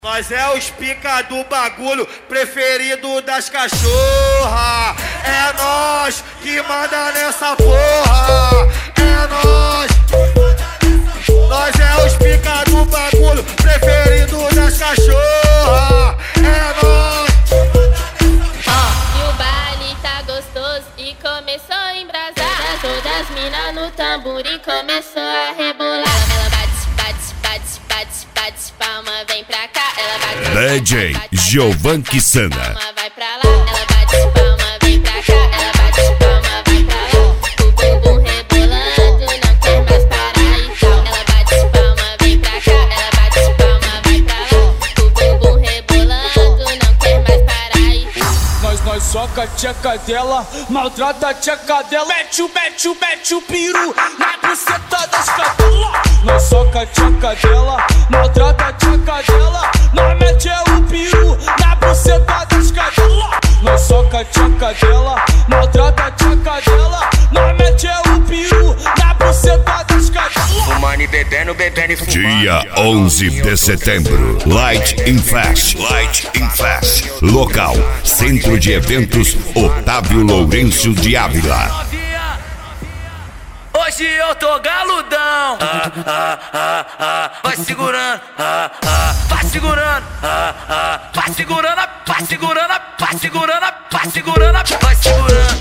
Nós é os pica do bagulho, preferido das cachorra. É nós que manda nessa porra. É nós. Nós é os pica do bagulho, preferido das cachorra. É nós. E o baile tá gostoso e começou a embrasar. Todas as minas no tamborim começou a rebolar. Ela bate, bate, bate, bate, bate palma, vem pra cá. Ela bate, DJ Giovan Kisana. palma, vai pra lá. Ela bate palma, vem pra cá. Ela bate palma, vai pra lá. O bumbum rebolando, não quer mais parar e tal. Ela bate palma, vem pra cá. Ela bate palma, vai pra lá. O bumbum rebolando, não quer mais parar e tal. Nós soca a tcheca dela, maltrata a tcheca dela. Mete o peru na buceta das cadelas. Nós soca a tcheca dela, maltrata a tcheca dela. Nós mete o peru na buceta das cadelas. Nós soca a tcheca dela, maltrata a tcheca dela. Nós mete o peru na buceta das cadelas. Fumando e bebendo e fumando. Dia 11 de setembro, Light in Flash. Light in Flash. Local, Centro de Eventos Otávio Lourenço de Ávila. Hoje eu tô galudão. Vai segurando, vai segurando, vai segurando, vai segurando, vai segurando, vai segurando, vai segurando.